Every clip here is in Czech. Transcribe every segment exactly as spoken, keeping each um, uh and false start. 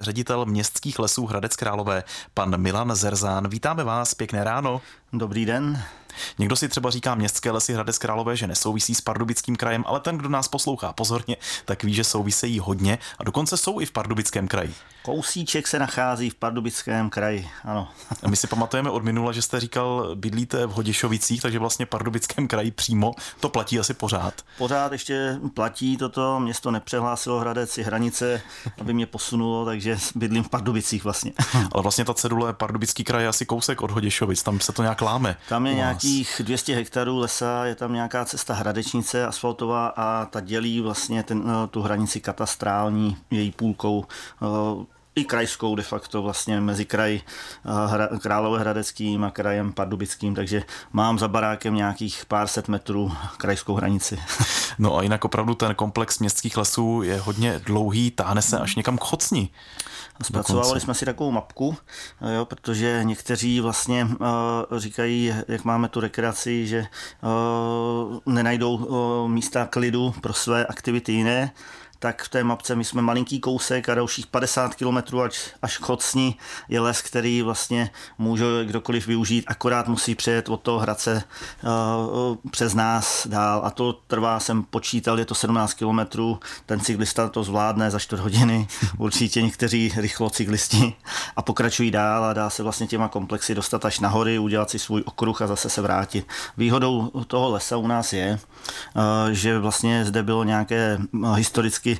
ředitel Městských lesů Hradec Králové, pan Milan Zerzán. Vítáme vás, pěkné ráno. Dobrý den. Někdo si třeba říká Městské lesy Hradec Králové, že nesouvisí s Pardubickým krajem, ale ten, kdo nás poslouchá pozorně, tak ví, že souvisejí hodně a dokonce jsou i v Pardubickém kraji. Kousíček se nachází v Pardubickém kraji, ano. A my si pamatujeme od minula, že jste říkal, bydlíte v Hoděšovicích, takže vlastně v Pardubickém kraji přímo, to platí asi pořád. Pořád ještě platí toto, město nepřehlásilo Hradec i hranice, aby mě posunulo, takže bydlím v Pardubicích vlastně. Ale vlastně ta cedule Pardubický kraj je asi kousek od Hoděšovic, tam se to nějak láme. Tam je nějakých dvě stě hektarů lesa, je tam nějaká cesta Hradečnice asfaltová a ta dělí vlastně ten, tu hranici katastrální její půlkou i krajskou de facto vlastně mezi kraj Hra, Královéhradeckým a krajem Pardubickým, takže mám za barákem nějakých pár set metrů krajskou hranici. No a jinak opravdu ten komplex městských lesů je hodně dlouhý, táhne se až někam k Chocni. Zpracovávali jsme si takovou mapku, jo, protože někteří vlastně uh, říkají, jak máme tu rekreaci, že uh, nenajdou uh, místa klidu pro své aktivity jiné, tak v té mapce my jsme malinký kousek a dalších padesát kilometrů až, až k Chocni je les, který vlastně může kdokoliv využít, akorát musí přejet od toho Hradce uh, přes nás dál a to trvá, jsem počítal, je to sedmnáct kilometrů, ten cyklista to zvládne za čtvrt hodiny, určitě někteří rychlocyklisti a pokračují dál a dá se vlastně těma komplexy dostat až na hory, udělat si svůj okruh a zase se vrátit. Výhodou toho lesa u nás je, uh, že vlastně zde bylo nějaké historicky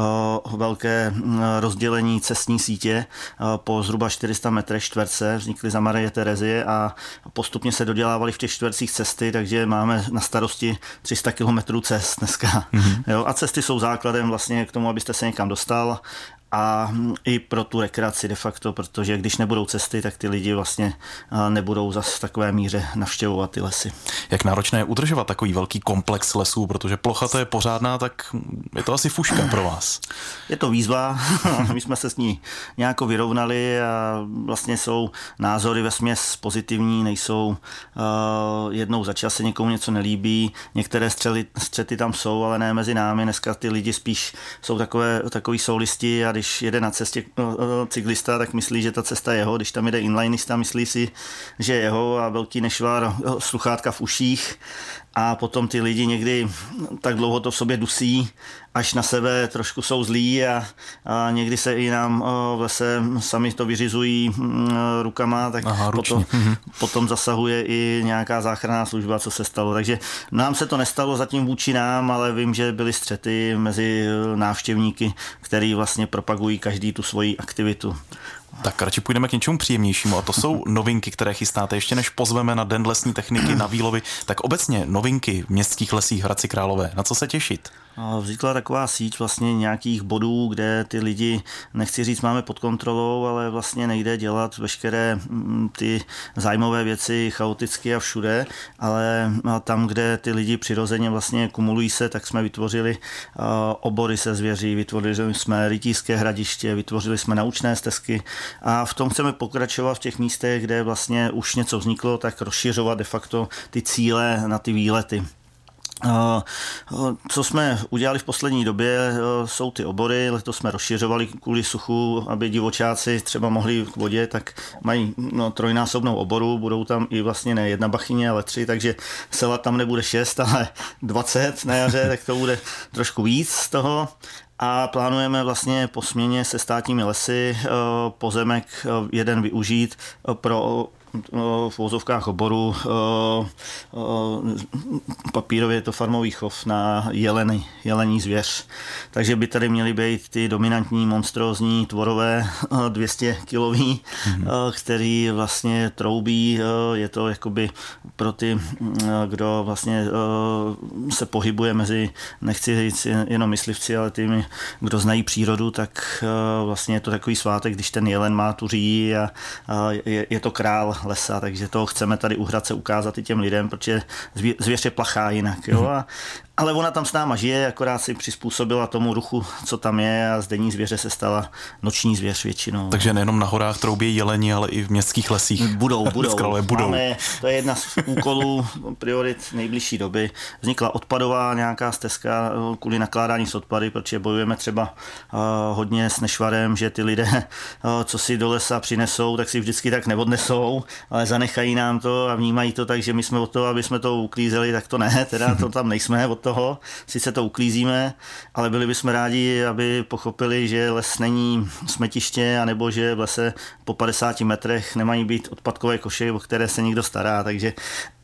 velké rozdělení cestní sítě po zhruba čtyři sta metrech čtverce, vznikly za Marie Terezie a postupně se dodělávaly v těch čtvercích cesty, takže máme na starosti tři sta kilometrů cest dneska. Mm-hmm. Jo, a cesty jsou základem vlastně k tomu, abyste se někam dostal a i pro tu rekreaci de facto, protože když nebudou cesty, tak ty lidi vlastně nebudou zase v takové míře navštěvovat ty lesy. Jak náročné je udržovat takový velký komplex lesů, protože plocha to je pořádná, tak je to asi fuška pro vás. Je to výzva, my jsme se s ní nějak vyrovnali a vlastně jsou názory vesměs pozitivní, nejsou uh, jednou za čas se někomu něco nelíbí, některé střely, střety tam jsou, ale ne mezi námi, dneska ty lidi spíš jsou takové, takový soulisti a když jede na cestě cyklista, tak myslí, že ta cesta je jeho, když tam jede inlinista, myslí si, že je jeho a velký nešvar, sluchátka v uších a potom ty lidi někdy tak dlouho to v sobě dusí, až na sebe trošku jsou zlí a, a někdy se i nám o, v lese sami to vyřizují m, rukama, tak Aha, potom, potom zasahuje i nějaká záchranná služba, co se stalo. Takže nám se to nestalo zatím vůči nám, ale vím, že byly střety mezi návštěvníky, který vlastně propagují každý tu svoji aktivitu. Tak radši půjdeme k něčemu příjemnějšímu a to jsou novinky, které chystáte. Ještě než pozveme na Den lesní techniky na výlovy, tak obecně novinky v městských lesích Hradci Králové. Na co se těšit? Vznikla taková síť vlastně nějakých bodů, kde ty lidi, nechci říct, máme pod kontrolou, ale vlastně nejde dělat veškeré ty zájmové věci chaoticky a všude, ale tam, kde ty lidi přirozeně vlastně kumulují se, tak jsme vytvořili obory se zvěří, vytvořili jsme rytířské hradiště, vytvořili jsme naučné stezky a v tom chceme pokračovat v těch místech, kde vlastně už něco vzniklo, tak rozšiřovat de facto ty cíle na ty výlety. Co jsme udělali v poslední době, jsou ty obory, letos jsme rozšiřovali kvůli suchu, aby divočáci třeba mohli k vodě, tak mají no, trojnásobnou oboru, budou tam i vlastně ne jedna bachyně, ale tři, takže sela tam nebude šest, ale dvacet na jaře, tak to bude trošku víc z toho. A plánujeme vlastně po směně se státními lesy pozemek jeden využít pro v vozovkách oboru, papírově je to farmový chov na jeleny, jelení zvěř. Takže by tady měly být ty dominantní, monstrózní, tvorové, dvě stě kilový, mm-hmm. který vlastně troubí, je to jakoby pro ty, kdo vlastně se pohybuje mezi, nechci říct jenom myslivci, ale ty, kdo znají přírodu, tak vlastně je to takový svátek, když ten jelen má tu říji a je, je to král lesa, takže to chceme tady u Hradce ukázat i těm lidem, protože zvěř je plachá jinak. Jo? A, ale ona tam s náma žije, akorát si přizpůsobila tomu ruchu, co tam je, a z denní zvěře se stala noční zvěř většinou. Takže nejenom na horách troubí jeleni, ale i v městských lesích. Budou, budou. budou. Máme, to je jedna z úkolů, priorit nejbližší doby. Vznikla odpadová nějaká stezka kvůli nakládání s odpady, protože bojujeme třeba uh, hodně s nešvarem, že ty lidé, uh, co si do lesa přinesou, tak si vždycky tak neodnesou, ale zanechají nám to a vnímají to tak, že my jsme od toho, aby jsme to uklízeli, tak to ne, teda to tam nejsme od toho, sice to uklízíme, ale byli bychom rádi, aby pochopili, že les není smetiště, anebo že v lese po padesáti metrech nemají být odpadkové koše, o které se někdo stará, takže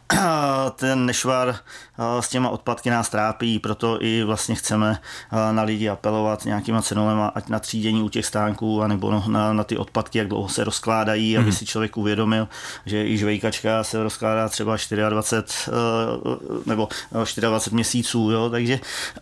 ten nešvar s těma odpadky nás trápí, proto i vlastně chceme na lidi apelovat nějakýma cenolema, ať na třídění u těch stánků, anebo na, na ty odpadky, jak dlouho se rozkládají, mm. aby si člověk uvědomil, že i žvejkačka se rozkládá třeba dvacet čtyři nebo dvacet čtyři měsíců, jo? Takže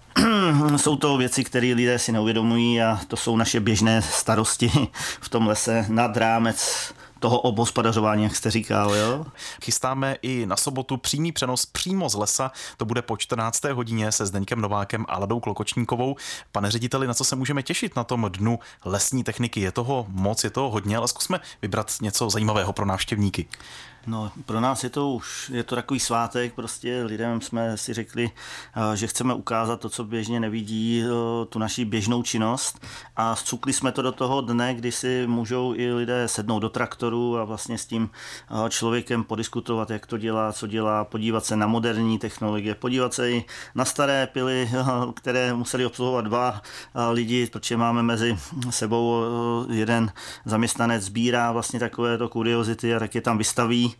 jsou to věci, které lidé si neuvědomují a to jsou naše běžné starosti v tom lese nad rámec toho obhospodařování, jak jste říkal, jo? Chystáme i na sobotu přímý přenos přímo z lesa. To bude po čtrnácté hodině se Zdeňkem Novákem a Ladou Klokočníkovou. Pane řediteli, na co se můžeme těšit na tom dnu lesní techniky? Je toho moc, je toho hodně, ale zkusme vybrat něco zajímavého pro návštěvníky. No, pro nás je to už, je to takový svátek, prostě lidem jsme si řekli, že chceme ukázat to, co běžně nevidí, tu naši běžnou činnost a vcukli jsme to do toho dne, kdy si můžou i lidé sednout do traktoru a vlastně s tím člověkem podiskutovat, jak to dělá, co dělá, podívat se na moderní technologie, podívat se i na staré pily, které museli obsluhovat dva lidi, protože máme mezi sebou jeden zaměstnanec sbírá vlastně takovéto kuriozity a tak je tam vystaví.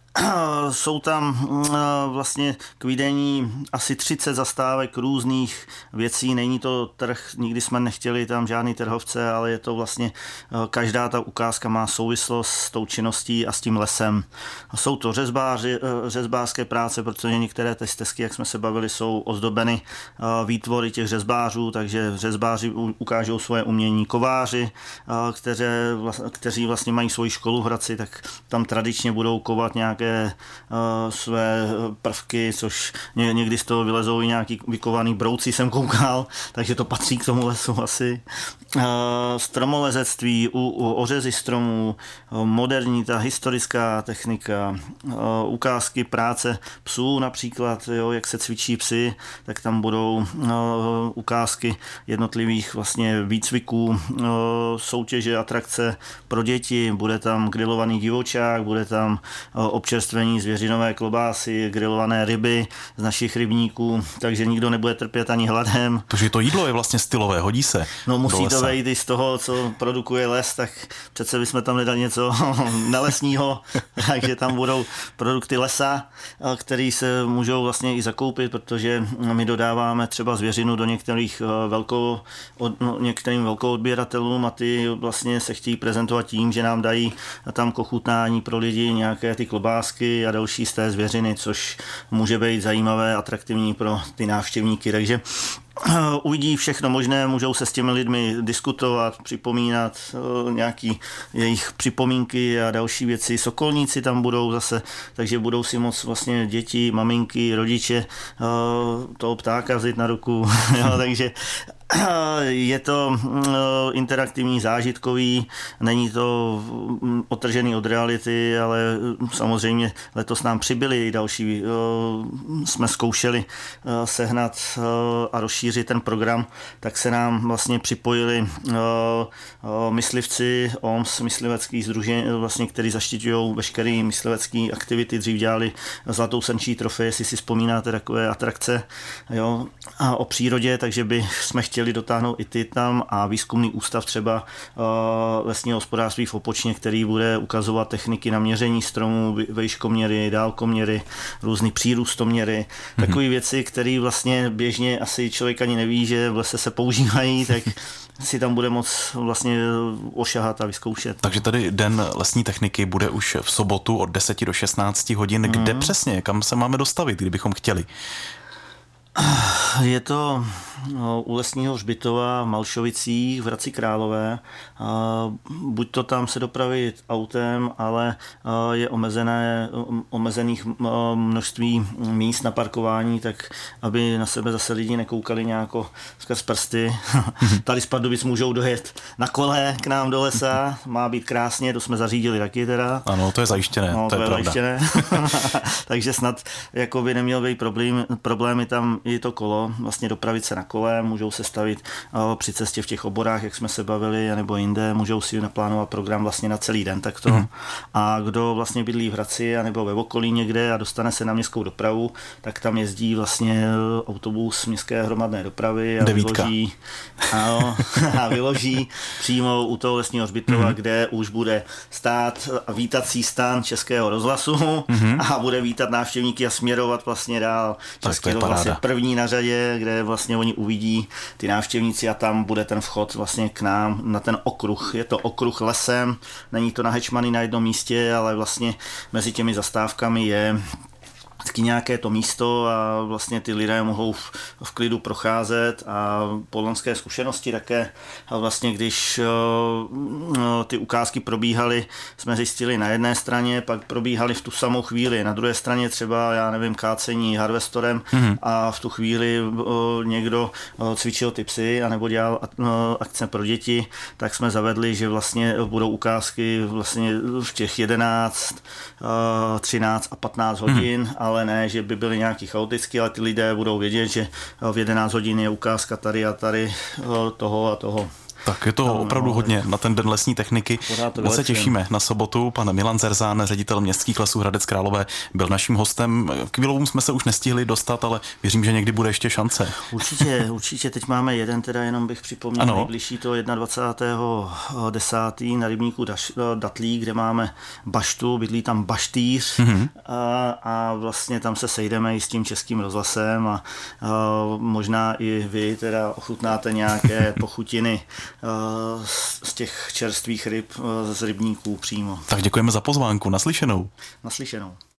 Jsou tam vlastně k vidění asi třicet zastávek různých věcí, není to trh, nikdy jsme nechtěli tam žádný trhovce, ale je to vlastně, každá ta ukázka má souvislost s tou činností a s tím lesem. Jsou to řezbáři, řezbářské práce, protože některé ty stezky, jak jsme se bavili, jsou ozdobeny výtvory těch řezbářů, takže řezbáři ukážou svoje umění. Kováři, kteře, kteří vlastně mají svoji školu v Hradci, tak tam tradičně budou kovat nějaké Uh, své prvky, což ně, někdy z toho vylezou i nějaký vykovaný brouci, jsem koukal, takže to patří k tomu lesu asi. Uh, stromolezectví, u, u ořezy stromů, uh, moderní ta historická technika, uh, ukázky práce psů například, jo, jak se cvičí psy, tak tam budou uh, ukázky jednotlivých vlastně výcviků, uh, soutěže, atrakce pro děti, bude tam grilovaný divočák, bude tam uh, občerstvení zvěřinové klobásy, grilované ryby z našich rybníků, takže nikdo nebude trpět ani hladem. Takže to jídlo je vlastně stylové, hodí se. No musí to vejít i z toho, co produkuje les, tak přece bychom tam nedali něco nelesního, takže tam budou produkty lesa, které se můžou vlastně i zakoupit, protože my dodáváme třeba zvěřinu do některých velkou, od, no, některým velkou odběratelům a ty vlastně se chtějí prezentovat tím, že nám dají tam k ochutnání pro lidi nějaké ty klobásky a další z té zvěřiny, což může být zajímavé, atraktivní pro ty návštěvníky, takže uvidí všechno možné, můžou se s těmi lidmi diskutovat, připomínat nějaký jejich připomínky a další věci. Sokolníci tam budou zase, takže budou si moc vlastně děti, maminky, rodiče toho ptáka vzít na ruku, jo, takže je to interaktivní, zážitkový, není to odtržený od reality, ale samozřejmě letos nám přibyli další, jsme zkoušeli sehnat a rozšířit ten program, tak se nám vlastně připojili myslivci O M S, myslivecký sdružení, vlastně, který zaštiťují veškeré myslivecké aktivity, dřív dělali Zlatou srnčí trofej, jestli si vzpomínáte takové atrakce, jo, a o přírodě, takže by jsme chtěli dotáhnout i ty tam a výzkumný ústav třeba uh, lesního hospodářství v Opočně, který bude ukazovat techniky na měření stromů, vejškoměry, dálkoměry, různý přírůstoměry, mm-hmm. takové věci, které vlastně běžně asi člověk ani neví, že v lese se používají, tak si tam bude moc vlastně ošahat a vyzkoušet. Takže tady den lesní techniky bude už v sobotu od deseti do šestnácti hodin. Mm-hmm. Kde přesně, kam se máme dostavit, kdybychom chtěli? Je to u Lesního hřbitova v Malšovicích v Hradci Králové. Buď to tam se dopravit autem, ale je omezené, omezených množství míst na parkování, tak aby na sebe zase lidi nekoukali nějako skrz prsty. Tady z Pardubic můžou dojet na kole k nám do lesa, má být krásně, to jsme zařídili taky teda. Ano, to je zajištěné, no, to, to je, je pravda. Zajištěné. Takže snad jako by neměl být problém, problémy tam i to kolo, vlastně dopravit se na kole, můžou se stavit o, při cestě v těch oborách, jak jsme se bavili, anebo jinde, můžou si naplánovat program vlastně na celý den takto. Mm. A kdo vlastně bydlí v Hradci anebo ve okolí někde a dostane se na městskou dopravu, tak tam jezdí vlastně autobus městské hromadné dopravy a Devítka. vyloží, ano, a vyloží přímo u toho Lesního hřbitova, mm. kde už bude stát vítací stan Českého rozhlasu mm. a bude vítat návštěvníky a směrovat vlastně dál. Český rozhlas je první na řadě, kde vlastně oni uvidí ty návštěvníci a tam bude ten vchod vlastně k nám na ten okruh. Je to okruh lesem, není to na hečmany na jednom místě, ale vlastně mezi těmi zastávkami je taky nějaké to místo a vlastně ty lidé mohou v, v klidu procházet a po loňské zkušenosti také a vlastně když o, ty ukázky probíhaly, jsme zjistili na jedné straně, pak probíhaly v tu samou chvíli, na druhé straně třeba, já nevím, kácení harvestorem mm-hmm. a v tu chvíli o, někdo o, cvičil ty psy anebo dělal o, akce pro děti, tak jsme zavedli, že vlastně budou ukázky vlastně v těch jedenáct, třináct a patnáct hodin, mm-hmm. ale ne, že by byly nějaký chaotický, ale ty lidé budou vědět, že v jedenáct hodin je ukázka tady a tady toho a toho. Tak je toho opravdu no, hodně na ten den lesní techniky. Moc se těšíme na sobotu. Pan Milan Zerzán, ředitel Městských lesů Hradec Králové, byl naším hostem. K Vilovům jsme se už nestihli dostat, ale věřím, že někdy bude ještě šance. Určitě, určitě. Teď máme jeden, teda jenom bych připomněl, ano. Nejbližší to dvacátého prvního desátého na rybníku Datlí, kde máme baštu, bydlí tam baštýř mm-hmm. a, a vlastně tam se sejdeme i s tím Českým rozhlasem a, a možná i vy teda ochutnáte nějaké pochutiny z těch čerstvých ryb z rybníků přímo. Tak děkujeme za pozvánku. Naslyšenou. Naslyšenou.